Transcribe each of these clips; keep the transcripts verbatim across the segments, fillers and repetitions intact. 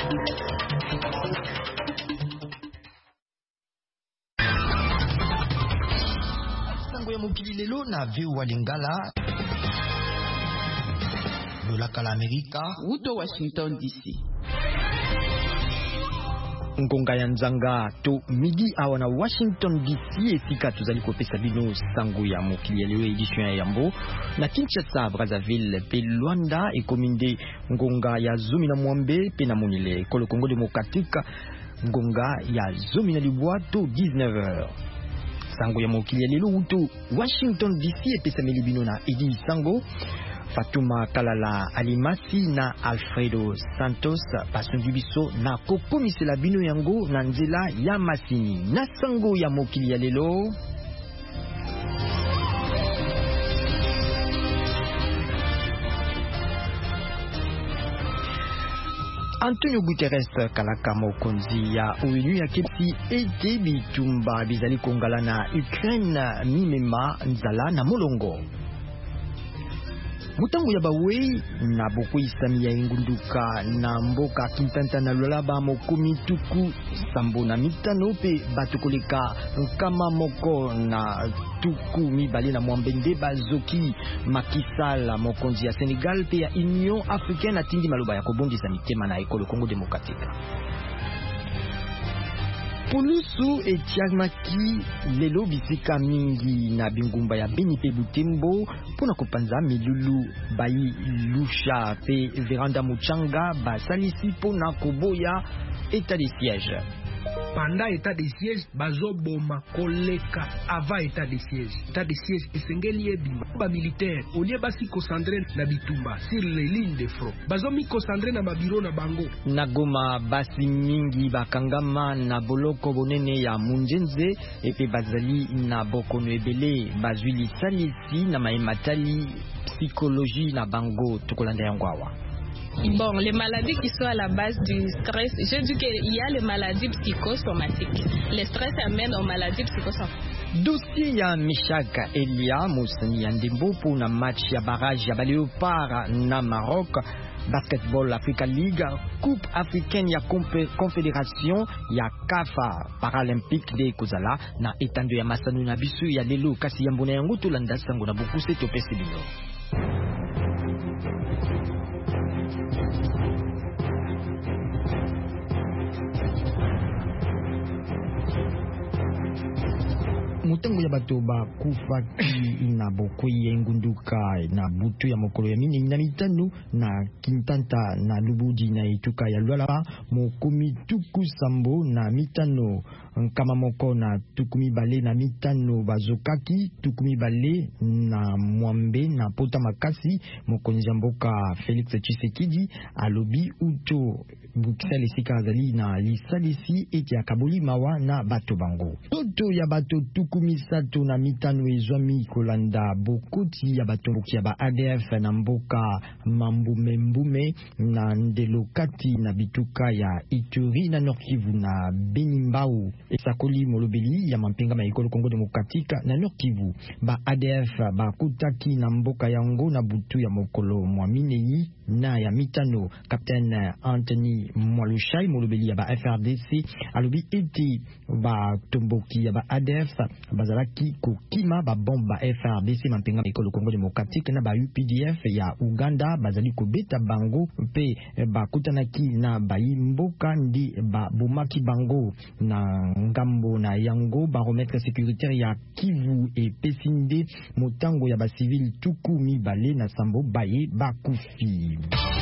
Sango ya mokili lelo na viu wa Lingala lolaka la Amerika uto Washington D C. Ngonga ya nzanga to midi awa na Washington D C esika tozali kopesa bino sango ya mokili lelo edition ya yambo na Kinshasa, Brazzaville pe Luanda ekominde ngonga ya zomi na mwambe pe na monile kolo Congo Démocratique ngonga ya zomi na libwa to dix-neuf heures. Sango ya mokili lelo uto Washington D C epesa melibino na Edi Sango, Fatuma Kalala Alimasi na Alfredo Santos basungi biso na kokomisela bino yango na nzela ya masini na sango ya mokili ya lelo. Antonio Guterres kalaka mokonzi ya ONU ya kepsi ete bitumba bizali kongala na Ukraine mimema nzala na molongo. Mutangu ya bawei na boko isami ya ingunduka na mboka Kintanta na Lualaba mokomi tuku sambo na mitano pe batukoleka nkama moko na tuku mibale na mwambende bazoki makisala mokonzi ya Senegal pe ya Union Africaine atindi maloba ya kobondisa mitema na ekolo Congo Démocratique. Pulusu etiamaki lelo bisika mingi na bingumba ya Beni pe Butembo pona kopanza milulu bayi lusha pe Veranda Muchanga basalisi pona koboya état de siège. Pendant état de siège bazo boma koleka avant état de siège. État de siège esengeli ebima ba militaire olie basi concentré na bitumba sur les lignes de front. Bazo mi concentré na mabiro na bango. Na Goma basi mingi bakangama na boloko bonene ya Munjenze epe bazali na bokono ebele bazwili salisi na maematali psychologie na bango tukolanda yangwawa. Bon, les maladies qui sont à la base du stress, je dis qu'il y a les maladies psychosomatiques. Le stress amène aux maladies psychosomatiques. Dossier ya Mishaka Elia Moussani ya ndembo pour na match ya barrage ya Léopard na Maroc, Basketball Africa League, Coupe africaine ya Confédération ya Kafa Paralympique de Kozala na etando ya masano na bisu ya lelo kasi ya mbona yango tolanda sango na bokuse topese bino. Mutango ya bato ba kufaki na bokoi ya ngunduka na butu ya mokolo ya mini na mitano na Kintanta na Lubudi na Ituka ya Lualaba mokomi tuku sambo na mitano nkama moko na tukumi bale na mitano bazokaki tukumi bale na mwambe na pota makasi mokonzi mboka Felix Tshisekedi alobi uto bukisali sikazali na lisalisi eti akaboli mawa na bato bango. Toto ya bato tukumi sato na mitano ezwami kolanda bokoti ya bato ya ba A D F na mboka mambume mbume na ndelokati na bituka ya Ituri na Nord Kivu na Benimbau esakoli molobeli ya mampinga ma ekolo Congo Démocratique na Nord Kivu ba A D F ba kutaki na mboka yango na butu ya mokolo mwaminei na ya mitano. Capitaine Anthony Mwalushai molobeli ya ba F R D C alobi eti ba tomboki ya ba A D F bazalaki kokima ba bomba F R D C mampinga ekolo Congo Démocratique na ba U P D F ya Uganda bazali kobeta bango mpe bakutanaki na bayi mboka ndi ba bomaki bango na ngambo na yango baromètre sécuritaire ya Kivu et Pesinde motango ya ba civil tuku mibale na sambo baye bakufi.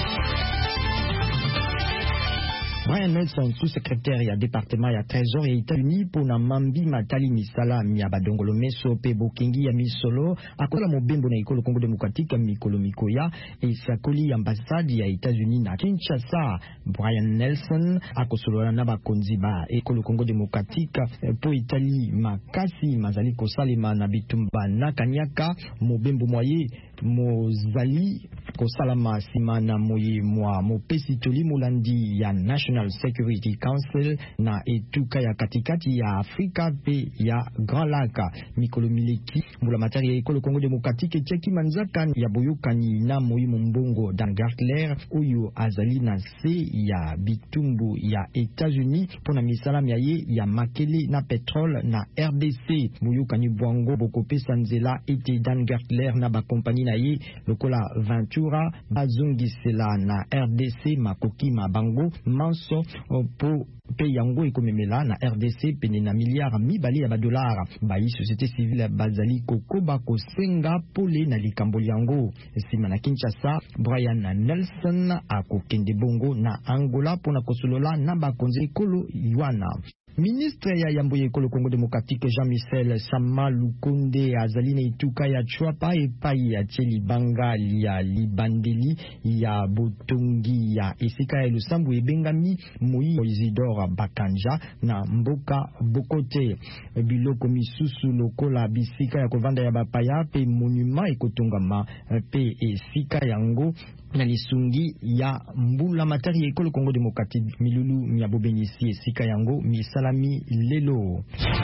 Brian Nelson, sous-secrétaire ya département ya trésor ya États-Unis pour na mambi matali misala ya badongolo meso pe bokengi ya misolo akola mobembo na ekolo Congo Démocratique mikolo mikoya et sakoli ambassade ya États-Unis na Kinshasa. Brian Nelson akosolola na bakonzi ba ekolo Congo Démocratique po Italie makasi mazali kosalema na bitumba na kanyaka mobembo moye mozali kosalama simana moye mwa mopesi toli mulandi ya National Security Council na etuka ya katikati ya Afrika pe ya Grand Lac mikolo mileki mula matari ya ekolo Congo Demokratike cheki manzaka ya boyokani na moye mbongo Dan Gertler uyu azali na se ya bitumbu ya Etats-Unis pona misala miaye ya makele na petrole na R D C boyokani bwango bokopesa nzela ete Dan Gertler na ba kompani na ye lokola Ventura bazongisela na R D C makoki mabango manso po pe yango ekomemela na R D C pene na miliard mibale ya badolara bayi société civile bazali kokoba kosenga pole na likambo yango sima na Kinshasa. Brian Nelson akokende bongo na Angola pona kosolola na bakonzi ekolo Yuana. Ministre ya yambo ya ekolo Congo Demokratike Jean-Michel Sama Lukonde azali na ituka ya chwapa epai ya Tcheli Bangali ya libandeli ya botongi ya esika ya Lusambu ebengami Moïse Isidore Bakanja na mboka Bokote biloko misusu lokola bisika ya kovanda ya bapaya pe monuma ekotongama pe esika yango na lisungi ya mbula matari ya ekolo Congo Demokratike milulu miabobenisi esika yango misalami lelo.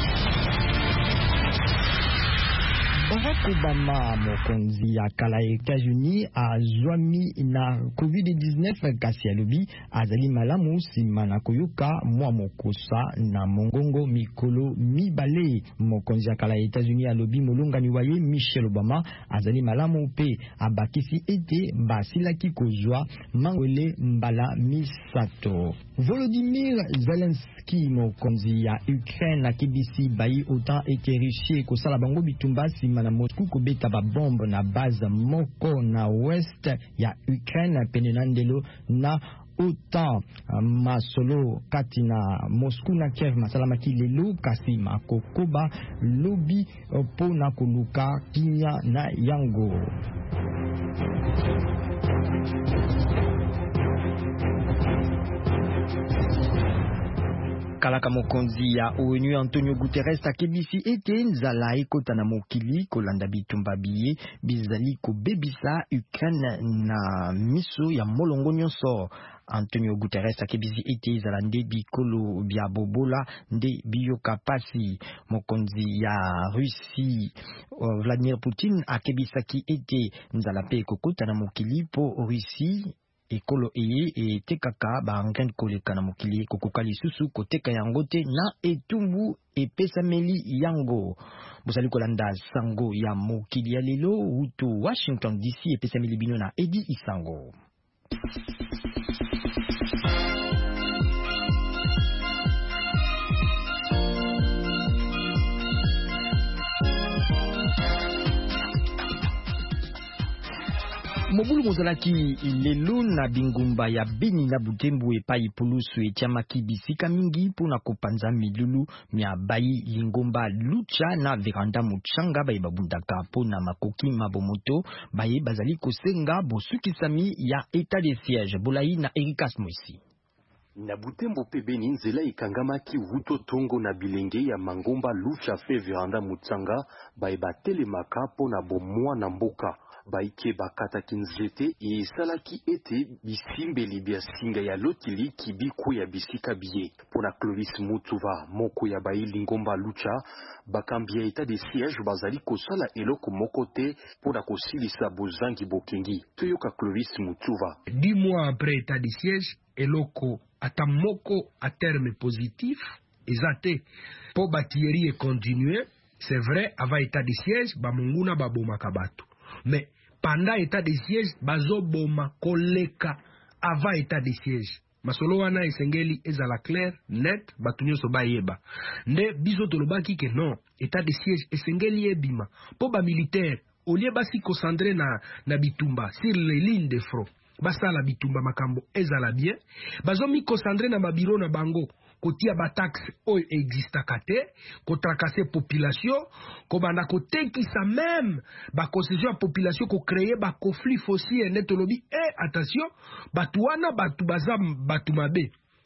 Barack Obama mokonzi ya kala Etats-Unis azwami na COVID dix-neuf kasi alobi azali malamu sima na koyoka mwa mokosa na mongongo mikolo mibale. Mokonzi ya kala Etats-Unis alobi molongani waye Michelle Obama azali malamu pe abakisi ete basilaki kozwa mangwele mbala misato. Volodymyr Zelensky mokonzi ya Ukraine akibisi bayi otan ete Russie kosala bango bitumba sima na Moscou kobeta ba bombe na base moko na west ya Ukraine pene na ndelo na OTAN masolo kati na Moscou na Kiev masalamaki lelo kasi makokoba lobi po na koluka kinya na yango. Kalaka mokonzi ya ONU Antonio Guterres akebisi ete nzala ekota na mokili kolanda bitumba biye bizali kobebisa Ukraine na miso ya molongo nyonso. Antonio Guterres akebisi ete zala nde bikolo bya bobola nde biyoka pasi. Mokonzi ya Russie uh, Vladimir Putin akebisaki ete nzala pe kokota na mokili po Russie ekolo eye etekaka baangani koleka na mokili kokoka lisusu koteka yango te na etumbu epesameli yango. Bozali kolanda sango ya mokili ya lelo uto Washington D C epesameli bino na Edi Isango. Mobulu mozalaki lelo na bingumba ya Beni na Butembo epai pulusu etiamaki bisika mingi pona kopanza milulu mia bayi lingomba lucha na veranda muchanga baye babundaka pona makoki mabomoto baye bazali kosenga bosukisami ya état de siège. Bolai na Erikas Moisi. Na Butembo pe Beni nzela ikangamaki wuto tongo na bilenge ya mangomba lucha fe veranda muchanga baye batelemaka pona bomwa na mboka. Baike bakata kinzete e salaki ete bisimbeli bia singa ya lotili kibiku ya bisika biye. Pona Clovis Mutuva moko ya bayi lingomba lucha bakambia état de siège bazali kosala eloko mokote pona kosilisa bozangi bokengi. Toyoka Clovis Mutuva. Dix mois après état de siège eloko ata moko a terme positif ezate po batieri e continuer. C'est vrai avant état de siège ba munguna ba boma kabatu. Mais pendant état de siège bazo boma koleka avant état de siège. Masolo wana esengeli ezala clair net batunyo so bayeba. Nde biso tolobaki ke non état de siège esengeli ebima po ba militaire au lieu basi concentré na na bitumba sur les lignes de front. Basala bitumba makambo ezala bien. Bazo mi concentré na mabiro na bango. Kotia ba taxe o existaka te, ko trakase population, ko banda ko tekisa même ba concession population ko créer ba conflit foncier netolobi et attention, batu wana batu bazam batu mabe.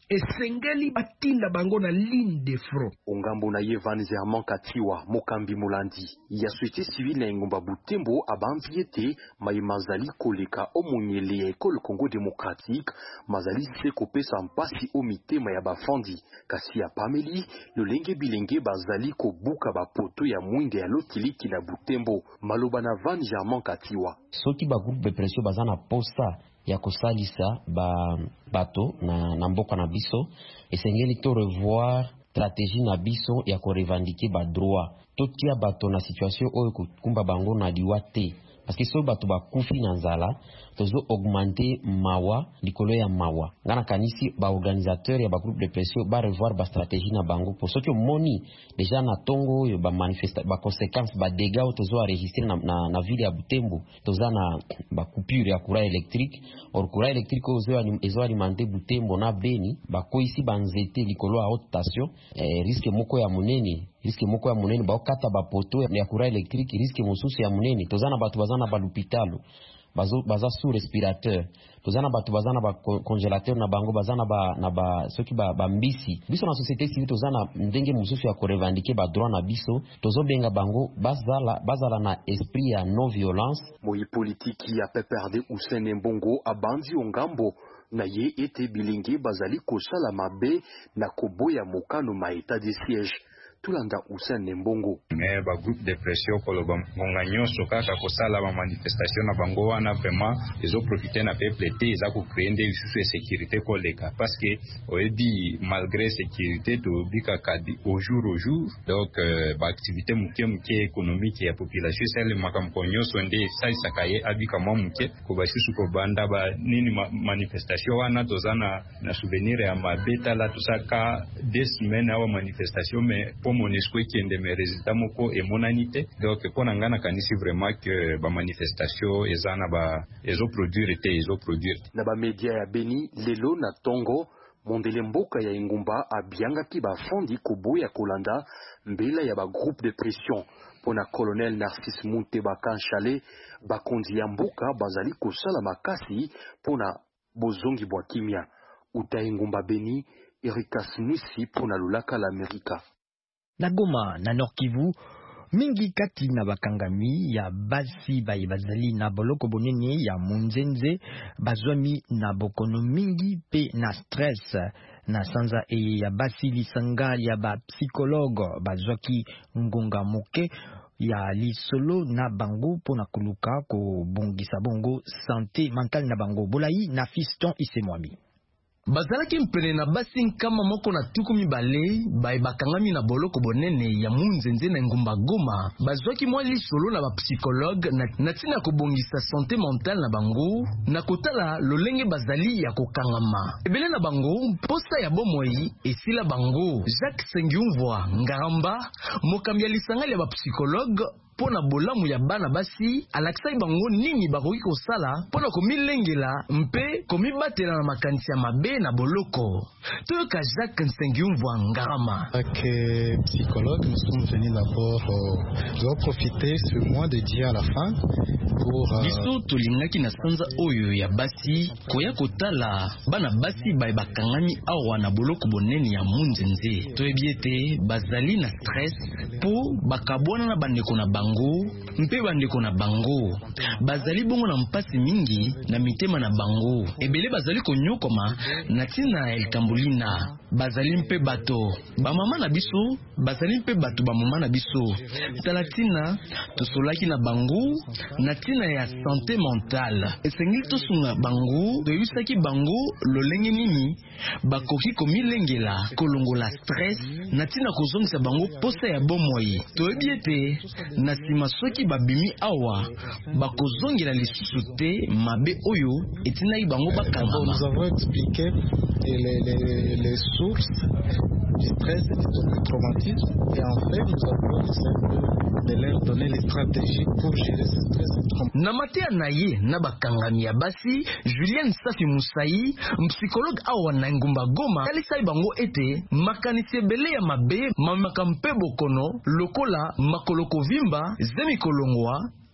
esengeli batinda bango na ligne de front. Ongambo na Yevan Zerman Katiwa Mokambi Molandi ya société civile na Engumba Butembo abanzi ete mai mazali koleka omonyele ya ekole Congo démocratique mazali se kopesa mpasi o mitema ya bafandi kasi ya pameli lolenge bilenge bazali kobuka bapoto ya mwinde ya lotiliki na Butembo maloba na Van Germain Katiwa soki ba groupe de pression bazana posta ya kosalisa ba bato na, na mboka na biso esengeli to revoir stratégie na biso ya ko revendiquer ba droit totia bato na situation oyo kumba bango na liwa te parce que so bato bakufi na nzala tozo augmenter mawa likolo ya mawa ngana kanisi ba organisateur ya ba groupe de pression ba revoir ba stratégie na bango pour soki moni déjà na tongo yo ba manifesta ba conséquences ba dégâts tozo enregistrer na, na na ville ya Butembo toza na ba coupure ya courant électrique or courant électrique ozo ezo alimenter Butembo na Beni ba ko ici banzete likolo ya haute tension eh, risque moko ya munene risque moko ya munene ba okata ba poto ya courant électrique risque mosusu ya munene toza na bato bazana ba l'hôpital bazo baza sous respirateur tozana batu bazana ba congélateur na bango bazana ba na ba soki ba, ba mbisi biso na société civile tozana ndenge mususu ya ko revendiquer ba droit na biso tozo benga bango bazala bazala na esprit ya non violence moi politique ya P P R D Hussein Mbongo abandi ongambo na ye ete bilingi bazali kosala mabe na koboya mokano ma état de siège tulanda Hussein Mbongo mais ba groupe de pression koloba ngonga nyonso kaka kosala ba manifestation na bango wana vraiment ezo profiter na peuple te eza ko créer des sous sécurité koleka parce que oyebi malgré sécurité to bika kadi au jour au jour donc euh, ba activité muke muke économique ya population c'est le makamko nyonso nde sai sakaye abika mwa muke ko ba shusu ko banda ba nini ma, manifestation wana tozana na souvenir ya mabeta la tusaka des semaines awa manifestation mais pour MONUSCO qui est des résultats moko et monanité donc pour ngana kanisi vraiment que ba manifestation ezana ba ezo produire te ezo produire na ba media ya Beni lelo na Tongo mondele mboka ya Engumba abianga ki ba fondi koboya kolanda mbela ya ba groupe de pression pona colonel Narcisse Munte Bakanchale bakondi ya mboka bazali kosala makasi pona bozongi bwa kimia uta Engumba Beni Erika Smisi pona lulaka la Amerika na Goma na Nord Kivu mingi kati na bakangami ya basi bayi bazali na boloko bonene ya munzenze bazwami na bokono mingi pe na stress na sanza e ya basi lisanga ya ba psychologue bazwaki ngonga moke ya lisolo na bango pona kuluka ko bongisa bongo santé mentale na bango bolai na Fiston Isemwami bazalaki mpene na basi nkama moko na tuku mibale baye bakangami na boloko bonene ya munzenze na Ngumba Goma bazwaki mwa lisolo na ba psychologue na, na tina kobongisa santé mentale na bango na kotala lolenge bazali ya kokangama ebele na bango posta ya bomoi esila bango Jacques Sengiumvwa Ngaramba mokambi ya lisangali ya ba psychologue pona bolamu ya bana basi alaksai bango nini bakoki kosala pona komilengela mpe komibatela na makanisi ya mabe na boloko toyoka Jacques Nsengiumvwa Ngarama que psychologue nous sommes venus d'abord euh, doit profiter ce mois de dia à la fin pour biso tolingaki na sanza oyo ya basi koya kotala bana basi baye bakangami awa na boloko bonene ya munzenze toyebi ete bazali na stress po bakabwana na bandeko na bango mpe bandeko na bango bazali bongo na mpasi mingi na mitema na bango ebele bazali konyokoma na tina elkambulina bazali mpe bato bamama na biso bazali mpe bato bamama na biso talatina tosolaki na bango na tina ya santé mentale esengi tosunga bango toyebisaki bango lolenge nini bakoki komilengela kolongola stress na tina kozongisa bango posa ya bomoi toyebi ete na sima soki babimi awa bakozongela lisusu te mabe oyo etinaki bango bakangama. Nous avons expliqué les, les, les sources du stress et du traumatisme et en fait nous avons essayé de leur donner les stratégies pour gérer ce stress et traumatisme. Na matea na ye na bakangami ya basi Julien Safi Musai psychologue awa na Ngumba Goma alisai bango ete makanisi ebele ya mabe mamaka mpe bokono lokola makoloko vimba zemi kolongwa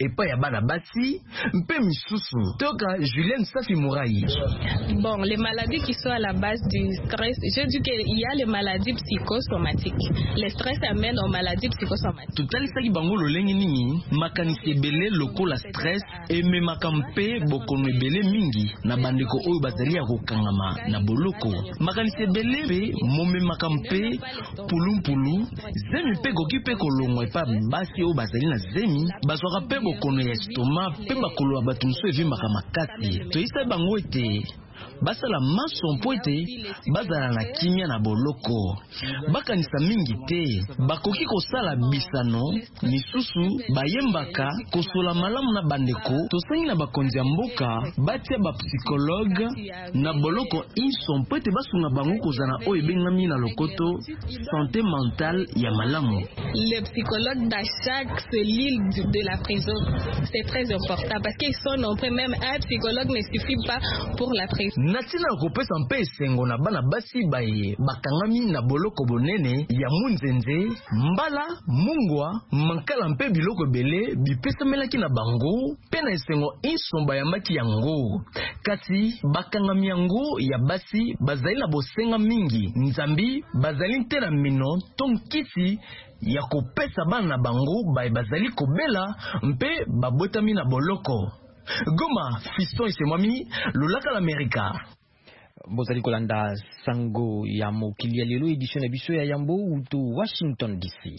epa ya bana basi mpe misusu toka Julien Safi Mouraï. Bon, les maladies qui sont à la base du stress, je dis qu'il y a les maladies psychosomatiques. Le stress amène aux maladies psychosomatiques. Tutalisaki bango lolenge nini makanisi ebele lokola stress ememaka mpe bokono ebele mingi na bandeko oyo bazali ya kokangama na boloko. Makanisi ebele mpe momemaka mpe pulumpulu zemi mpe goki mpe kolongwa epa basi oyo bazali na zemi bazwaka mpe bokono ya estoma mpe bakolo ya bato mosusu evimbaka makasi. Toyisa bango ete basala maso mpo ete bazala na kimia na boloko. Bakanisa mingi te bakoki kosala bisano misusu bayembaka kosola malamu na bandeko. Tosangi na bakonzi ya mboka batia bapsikologue na boloko inso mpo ete basunga bango kozala oyo ebengami na lokoto santé mentale ya malamu. Les psychologues dans chaque cellule de la prison, c'est très important parce qu'ils sont nombreux. Même un psychologue ne suffit pas pour la prison. Natina kopesa mpe esengo na bana basi baye bakangami na boloko bonene ya munzenze mbala mungwa mankala mpe biloko ebele bipesamelaki na bango mpe na esengo insomba ya maki yango. Kasi bakangami yango ya basi bazali na bosenga mingi nzambi bazali te na mino tonkisi ya kopesa bana na bango baye bazali kobela mpe babotami na boloko. Goma, Fiston Isemwami, Lolaka l'América. Bozali kolanda sango ya mokili ya lelo edition ya biso ya Yambo uto Washington D C.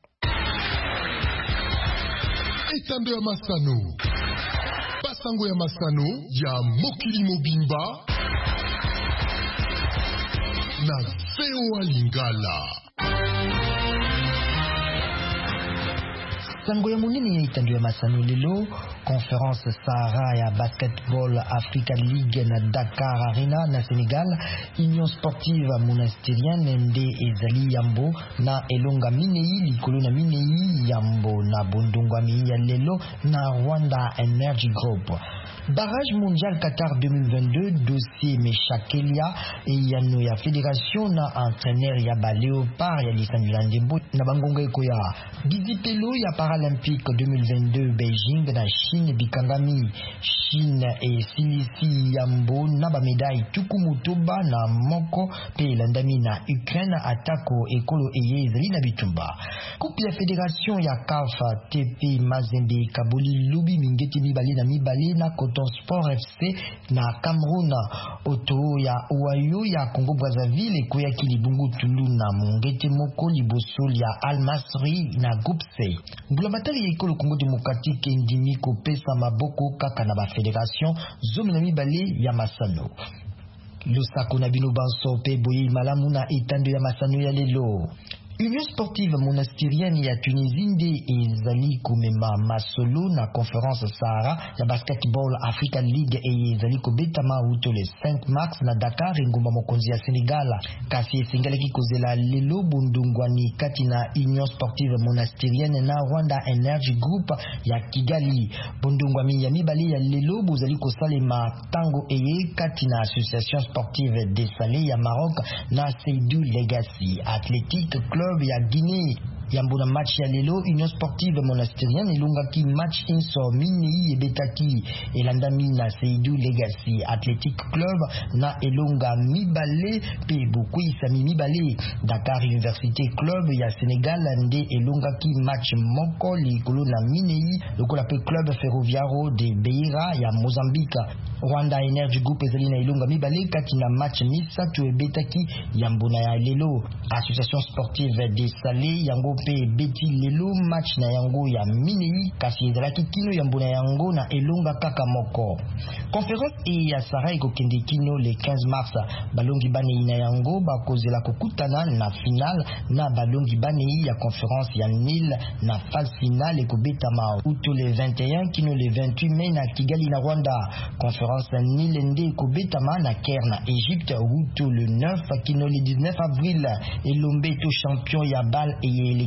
Etando ya Masano. Basango ya Masano ya mokili mobimba na V O A Lingala. Sango ya munini ya itando ya Masano lelo Conférence Sahara ya Basketball Africa League na Dakar Arena na Sénégal. Union Sportive Monastirienne nde ezali Yambo na elonga minei likolo na minei Yambo na bondongwami ya lelo na Rwanda Energy Group. Barrage mondial Qatar deux mille vingt-deux, dossier Meshakelia et yano ya fédération na entraîneur ya ba Léopard ya Lisandlandembo na bangonga ekoya. Bizipelo ya Paralympique deux mille vingt-deux Beijing na Chine bikangami Chine et Silisi Yambo na ba médaille tukumutuba na moko pe landami na Ukraine atako ekolo eye ezali na bitumba. Coupe ya fédération ya C A F T P Mazembe Kabuli Lubi Mingeti mibali na mibali na Coton Sport F C na Cameroun. Oto ya Owayo ya Congo Brazzaville ekoya kilibungu Tulu na Mongete moko liboso ya Al Masri na Groupe C. Ngulamatari ya ekolo Congo Démocratique ndimi kopesa maboko kaka na ba fédération zomi na mibale ya Masano. Losako na bino banso pe boye malamu na etando ya Masano ya lelo. Union Sportive Monastirienne ya Tunisie nde ezali kumema masolo na Conférence Sahara ya Basketball Africa League e ezali kobetama uto le cinq mars na Dakar ngomba mokonzi ya Senegal. Kasi esengelaki kozela lelo bundungwani kati na Union Sportive Monastirienne na Rwanda Energy Group ya Kigali. Bundungwami ya mibali ya lelo bozali kosalema tango eye kati na Association Sportive des Salés ya Maroc na Seydou Legacy Athletic Club ya Guinée. Yambona match ya lelo Union Sportive Monastirienne ilungaki match inso mini ebetaki elandami na Seydou Legacy Athletic Club na elonga mibale pe bukwisa mibale. Dakar Université Club ya Sénégal nde elongaki match moko likolo na minei lokola pe Club Ferroviario de Beira ya Mozambique. Rwanda Energy Group ezali na elonga mibale kati na match misatu ebetaki yambona ya lelo. Association Sportive des Salés yango pe beti lelo match na yango ya minei kasi ezalaki kino yambona yango na elonga kaka moko. Conférence e ya Sahara ekokende kino le quinze mars. Balongi banei na yango bakozela kokutana na final na balongi banei ya Conférence ya Nil na phase finale ekobetama uto le vingt et un kino le vingt-huit mai na Kigali na Rwanda. Conférence Nil nde ekobetama na Caire na Égypte uto le neuf kino le dix-neuf avril. Elombe to champion ya bal et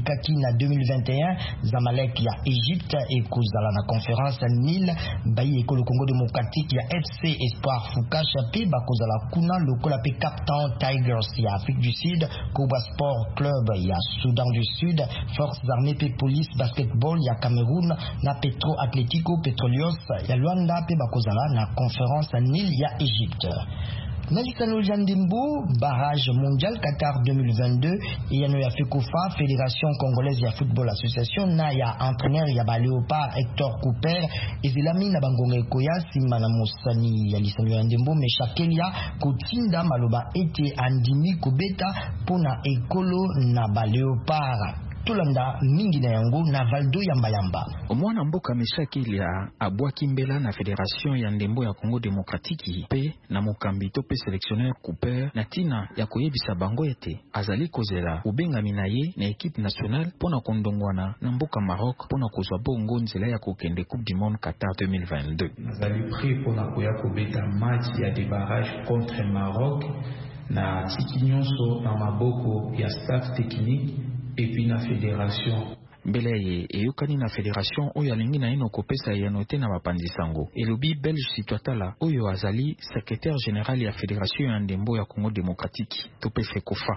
ekaki na deux mille vingt et un Zamalek ya Egypte ekozala na conférence Nil bayi ekolo Congo démocratique ya F C Espoir Foucache pe bakozala kuna lokola pe Cape Town Tigers ya Afrique du Sud, Cobra Sport Club ya Soudan du Sud, Forces armées pe Police Basketball ya Cameroun na Petro Atlético Petroleos ya Luanda pe bakozala na conférence Nil ya Égypte. Nalisano Jandimbo, barrage mondial Qatar deux mille vingt-deux, et yano ya FECOFA, Fédération Congolaise ya Football Association, na ya entraîneur ya ba Léopard Hector Cooper, et zilami na bangonga ekoya simana mosani ya Lisano Jandimbo, me chakelia kotinda maloba ete andimi kobeta pona ekolo na ba Léopard. Tulanda mingi na yango na Valdo yamba yamba. Omwana mboka Meshaki ya abwaki mbela na Fédération ya ndembo ya Congo Démocratique pe na mokambi to pe sélectionneur Cooper na tina ya koyebisa bango ete azali kozela ubengami na ye na équipe nationale pona kondongwana na mboka Maroc pona kozwa bongo nzela ya kokende Coupe du Monde Qatar deux mille vingt-deux. Azali prêt pona koya kobeta match ya débarrage contre Maroc na tiki nyonso na maboko ya staff technique et puis la fédération. Mbele eyokani na fédération oyo alingi na ino kopesa ya note na bapandisango. Elobi Belge Situatala oyo azali secrétaire général ya fédération ya ndembo ya Congo démocratique tope FECOFA.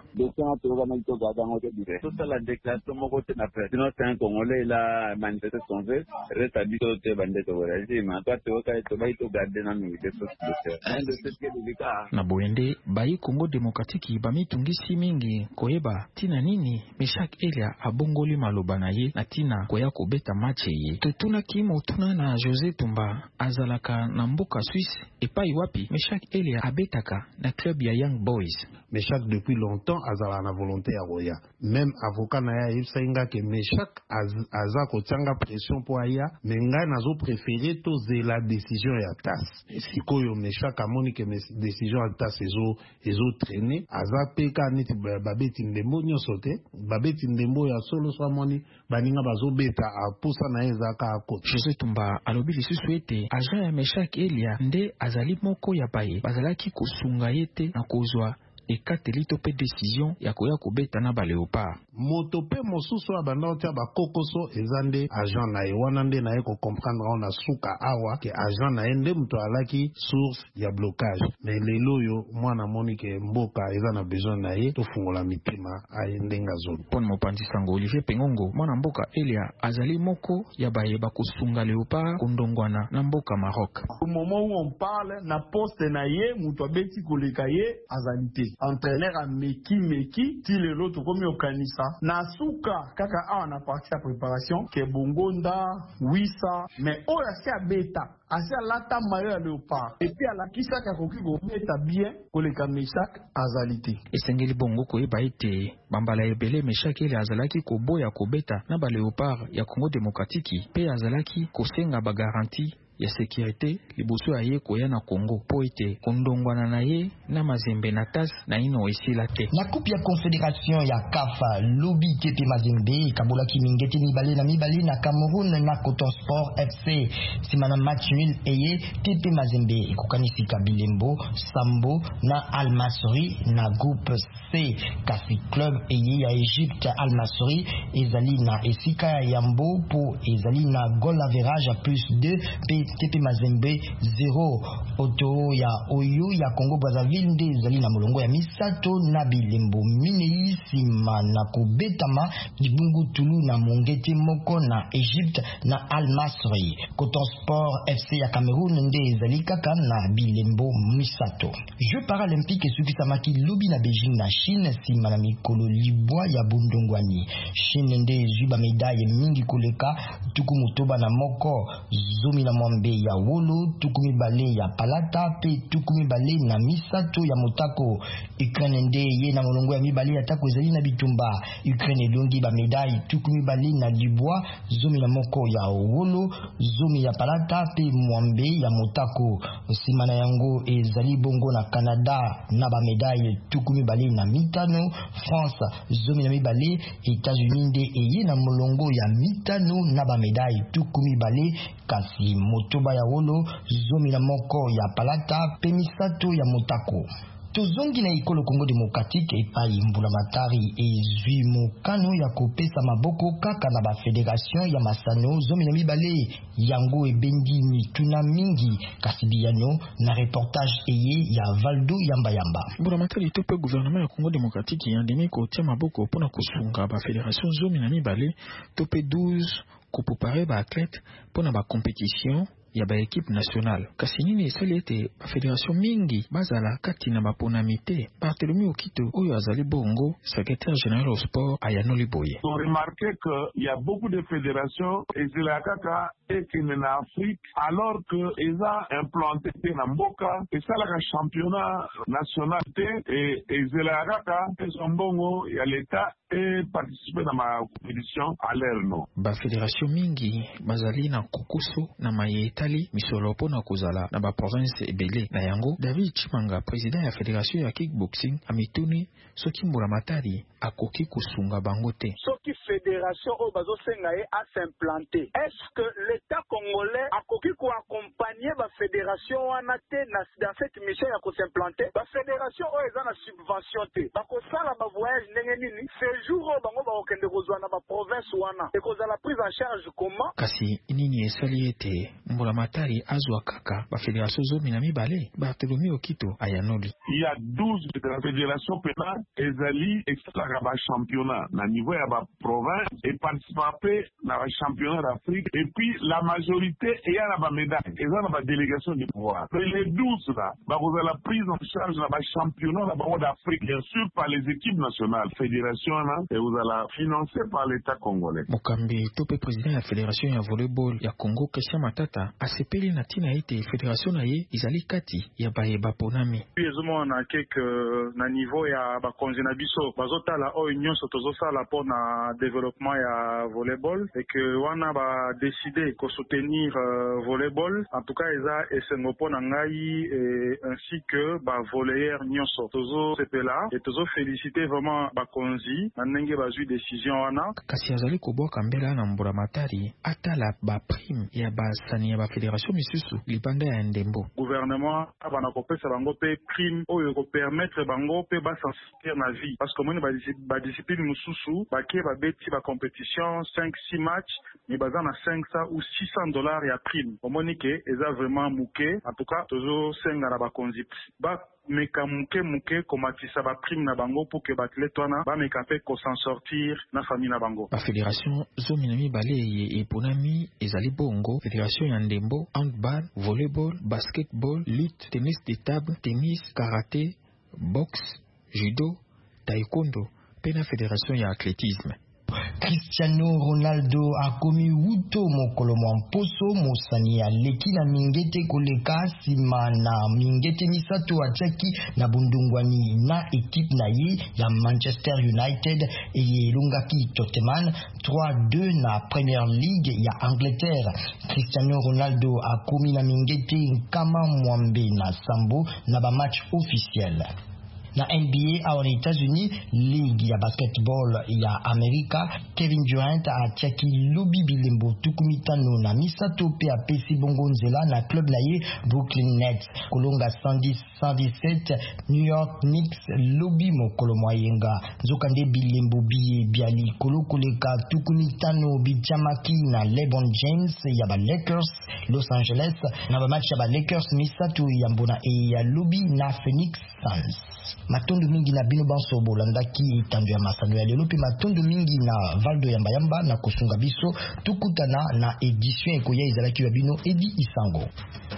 La déclaration moko te na président un Congolais la manifester son vœu rétablir te bande to voyager mais toi te oka to ba to garder na mi de société. Un de ces que délicat. Na boende bayi Congo démocratique bamitungisi mingi koyeba tina nini Meshak Elia abongoli maloba na ye na tina koya kobeta match ye. Totuna kimo tuna na José Tumba azalaka na mboka Suisse epai wapi Meshak Elia abetaka na club ya Young Boys. Meshak depuis longtemps azala na volonté ya roya. Même avocat na ya yebsainga ke Meshak az, aza kotianga pression po aya mais ngai nazo préféré to la décision ya T A S. Sikoyo Meshak amoni ke décision ya T A S ezo ezo traîner aza peka niti babeti ndembo nyonso te babeti ndembo ya solo so amoni baninga bazo beta apusa na ezaka akot. José Tumba alobi lisusu ete agent ya Meshak Elia nde azali moko ya baye bazalaki kosunga yete na kozwa ekateli to pe décision ya koya kobeta na ba Léopard. Moto pe mosusu abanda otia ba kokoso ezande agent na ye wana nde na ye ko comprendre on a suka awa ke agent na ye nde mto alaki source ya blocage. Mais lelo yo mwana monike mboka eza na besoin na ye to fungola mitima aende ngazolo. Pon mopanzi sango Olivier Pengongo mwana mboka Elia azali moko ya baye ba kosunga Léopard kondongwana na mboka Maroc. Au moment où on parle na poste na ye muto abeti koleka ye azalité. Entraîneur à Meki Meki, ti lelo to komi okanisa na suka kaka awa na partie ya préparation ke bongonda wisa mais oya se abeta asi alata mayo ya Léopard et puis alakisaka koki kobeta bien koleka Meshak azalité. Esengeli bongo koyeba ete bambala ebele Meshak ele azalaki koboya kobeta na ba Léopard ya Congo démocratique pe azalaki kosenga ba garantie ya sécurité liboso ya ye koya na Congo po ete kondongwana na ye na mazembe na T A S na ino esila te. Na coupe ya confédération ya C A F lobi T P Mazembe kabolaki mingeti mibale na mibale na Cameroun na Coton Sport F C simana match nul eye T P Mazembe ekokanisi Bilembo Sambo na Al Masry na groupe C. Kasi club eye ya Egypte Al Masry ezali na esika ya Yambo po ezali na goal average plus deux pe T P Mazembe zéro. Oto ya Oyo ya Congo Brazzaville nde ezali na molongo ya misato na Bilembo minei sima na kobetama libungu tulu na mongete moko na Egypte na Al Masry. Coton Sport F C ya Cameroun nde ezali kaka na Bilembo misato. Jeux paralympiques esukisamaki lobi na Beijing na Chine sima na mikolo libwa ya bundongwani. Chine nde ezwi ba medaille mingi koleka tuku motoba na moko zomi na mwambe ya wolo tukumi bale ya palata pe tukumi bale na misato ya motako. Ukraine nde ye na molongo ya mibale ya tako ezali na bitumba. Ukraine elongi ba medaille tukumi bale na libwa zomi na moko ya wolo zomi ya palata pe mwambe ya motako. Sima na yango ezali bongo na Canada na ba medaille tukumi bale na mitano. France zomi na mibale. États-Unis nde eye na molongo ya mitano na ba medaille tukumi bale. Kasi motoba ya wolo zomi na moko ya palata pe misato ya motako. tozongi na ikolo Congo Démocratique epai mbulamatari ezwi mokano ya kopesa maboko kaka na ba fédération ya masano zomi na mibale yango ebendi mituna mingi kasibiyano na reportage eye ya Valdo Yamba Yamba. Mbulamatari tope gouvernement ya Congo Démocratique yandemi kotia maboko pona kosunga ba fédération zomi na mibale tope douze kopupare ba athlète pona ba compétition ya ba équipe nationale. Kasi nini esali ete ba fédération mingi bazala kati na baponami te. Barthélemy Okito oyo azali bongo secrétaire général au sport ayanoli boye. On remarqué qu'il y a beaucoup de fédérations et c'est la kaka et qui en Afrique alors que ils ont implanté na mboka et ça la championnat national et et c'est la kaka et son bongo ya l'état et participer dans ma compétition à l'air non. Ba fédération mingi bazali na kokuso na mayeta misolo pona kozala na ba province ebele na yango. David Chimanga président ya fédération ya kickboxing amituni soki mbulamatari akoki kusunga bango te. Soki fédération o bazo senga e a s'implanter. Est-ce que l'état congolais akoki ko accompagner ba fédération wana te dans cette mission ya ko s'implanter? Ba fédération o eza na subvention te. Ba ko sala ba voyage ndenge nini? Séjour o bango ba okende kozwa na ba province wana. E kozala prise en charge comment? Kasi nini esali ete mbulamatari azwa kaka ba fédération zomi na mibale. Barthélemy Okito ayanoli. Il y a douze fédérations pénales ezali extra ba championnat na niveau ya ba province et participer na ba championnat d'Afrique et puis la majorité et ya na ba médaille et ça na ba délégation de pouvoir. Et les douze là ba vous la prise en charge na ba championnat na ba d'Afrique bien sûr par les équipes nationales fédération là et vous allez financé par l'état congolais. Mokambi tope président ya fédération ya volleyball ya Congo Christian Matata asepeli na tina ete fédération na ye izali kati ya bayeba ponami. Ezomo na quelque na niveau ya ba konzina biso bazota la o union sotozo sala pour na développement ya volleyball et que wana ba décider ko soutenir uh, volleyball en tout cas eza esengo pona ngai et ainsi que ba volleyeur nyonso tozo sepela et tozo féliciter vraiment ba konzi na ndenge bazui décision wana. Kasi azali koboka mbela na mbulamatari atala ba prime ya ba sani ya ba fédération misusu libanda ya ndembo. Gouvernement abana kopesa bango pe prime oyo ko permettre bango pe ba s'inspirer na vie parce que moni ba, ba discipline mususu ba ke ba beti ba compétition cinq six matchs ni baza na cinq cents ou six cents dollars ya prime. Omoni ke eza vraiment muke en tout cas tozo senga na ba konzi ba meka muke muke komatisa ba prime na bango pour que bathlète wana ba meka pe ko s'en sortir na famille na bango. Ba fédération zomi na mibale ye eponami ezali bongo fédération ya ndembo, handball, volleyball, basketball, lutte, tennis de table, tennis, karaté, boxe, judo, taekwondo, pe na fédération ya athlétisme. Cristiano Ronaldo akomi wuto mokolo mposo mosani ya leki na mingete koleka sima na mingete misato ataki na bundungwani na équipe na ye ya Manchester United eye lungaki Tottenham trois deux na Premier League ya Angleterre. Cristiano Ronaldo akomi na mingete nkama mwambe na sambo na ba match officiel. Na N B A aux États-Unis, Ligue ya basketball ya Amerika, Kevin Durant atiaki lobi bilembo tukumitano na misato pe apesi bongo nzela na club na ye Brooklyn Nets. Kolonga cent dix cent dix-sept New York Knicks lobi mokolo moyenga. Nzokande bilembo biye biali kolokoleka tukumitano bijamaki na LeBron James ya ba Lakers Los Angeles na ba match ya ba Lakers misato ya mbona e ya lobi na Phoenix Suns. Matondo mingi na bino banso bolandaki itandu ya masano ya lelo pe matondo mingi na Valdo Yamba Yamba na kosunga biso tukutana na édition ekoya ezalaki ya bino Edi Isango.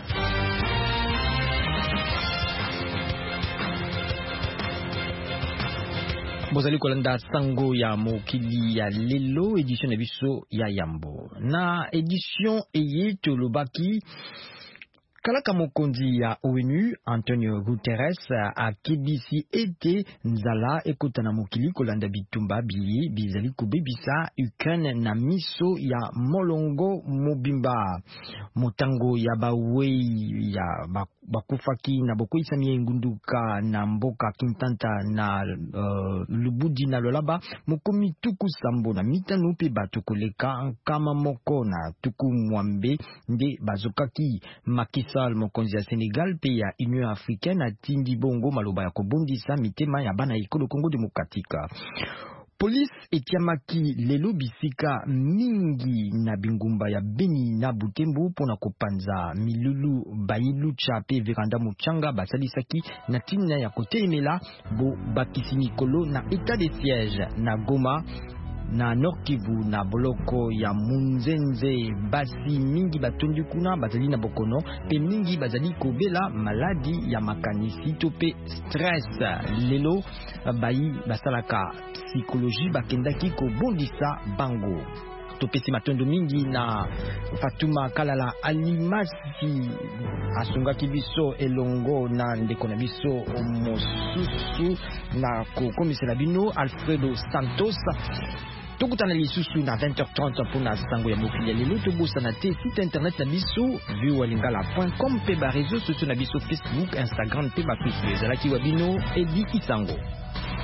Bozali kolanda sango ya mokili ya lelo édition na biso ya Yambo. Na édition eye tolobaki Kalaka mokonzi ya O N U Antonio Guterres akebisi ete nzala ekotana mokili kolanda bitumba biye bizali kobebisa Ukraine na miso ya molongo mobimba motango ya bawei ya bakufaki na boko isami ngunduka na mboka Kintanta na uh, Lubudi na Lolaba mokomi tuku sambo na mitano pe bato koleka kama moko na tuku mwambe nde bazokaki Macky Sall mokonzi ya Senegal pe ya Union Africaine atindi bongo maloba ya kobondisa mitema ya bana ekolo Congo Demokratika. Police etiamaki lelo bisika mingi na bingumba ya Beni na Butembo pona kopanza milulu bailucha pe Veranda Muchanga basalisaki na tina ya kotelemela bo bakisi mikolo na état de siège na Goma na Nord Kivu na boloko ya Munzenze. Basi mingi batondi kuna bazali na bokono pe mingi bazali kobela maladi ya makanisi to pe stress. Lelo bayi basalaka psychologie bakendaki kobondisa bango. Topesi matondo mingi na Fatuma Kalala Alimasi asungaki biso elongo na ndeko na biso mosusu na kokomisela bino Alfredo Santos. Tokutana lisusu na vingt heures trente pour na sango ya mokili lelo tobosa na te site internet na biso v o a lingala point com pe ba réseaux sociaux na biso Facebook, Instagram pe ba Facebook ezalaki wa bino Edi Isango.